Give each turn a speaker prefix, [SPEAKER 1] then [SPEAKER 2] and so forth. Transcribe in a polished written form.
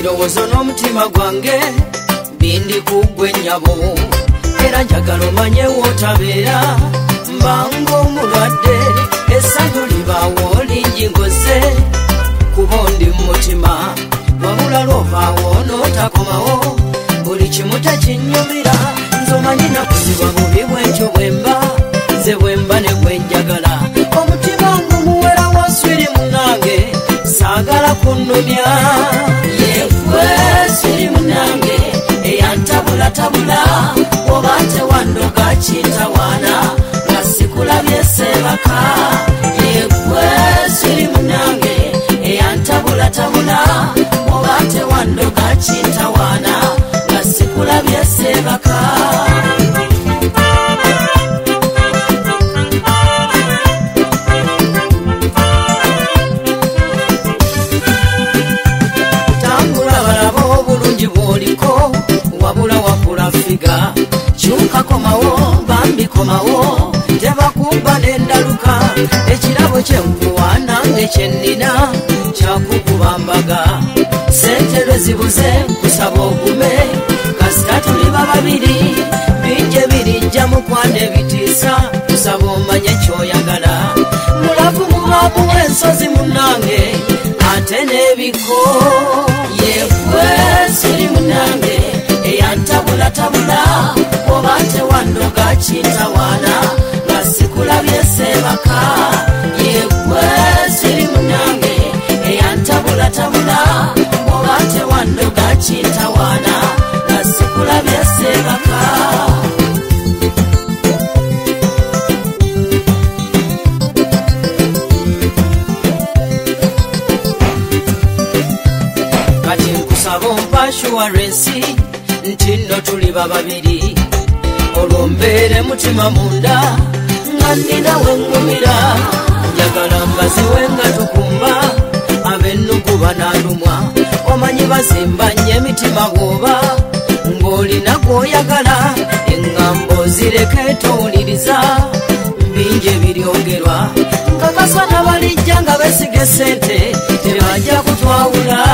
[SPEAKER 1] ebirowoozo n'omutima gwange bindi kugwe nnyabo, era njagala omanye wootabeera mbanga omulwadde, essanyu libaawo lingi ngoze kuba ndi mu mutima, wabula lwovaawo n'otakomawo buli kimu tekinnyumira. Nze omanyi nakuzibwa bubi bwentyo bwemba, nze bwemba ne bwenjagala, omutima ngumuwera waswiri munange saagala kunnumya. Yegwe swiri munange eyantabulatabula, oba tewandoga kintawaana nga sikulabye seebaka. Yegwe swiri munange eyantabulatabula, oba tewandoga kintawaana nga sikulabye seebaka. Wabula wakula figa kyuka komawo bambi komawo, tebakuba n'endaluka, ekirabo kyenkuwa nange kyennina kyakukuba mbaga. Sente lwe zibuze kusaba ogume, kasita tuliba babiri bingi ebirijja mukwano ebitiisa, kusaba omanye kyoyagala. Mulavu mubaamu w'ensozi munange ate n'ebiko. Yegwe swiri munange eyantabulatabula, oba tewandoga kintawaana nga sikulabye seebaka. Yegwe swiri munange eyantabulatabula, oba tewandoga kintawaana nga sikulabye seebaka. Kati nkusaba ompa assurance nti nno tuliba babiri, olwo mbeere mutima munda nga ninawe ngumira. Njagala mbaziwe nga tukumba ab'ennukuba n'alumwa, omanyi bazimba nnyo emitima bw'oba ng'olina gw'oyagala. Eŋŋambo zireke towuliriza bingi ebiryogerwa, nga kasana balijja nga beesiga essente tebajja kutwawula.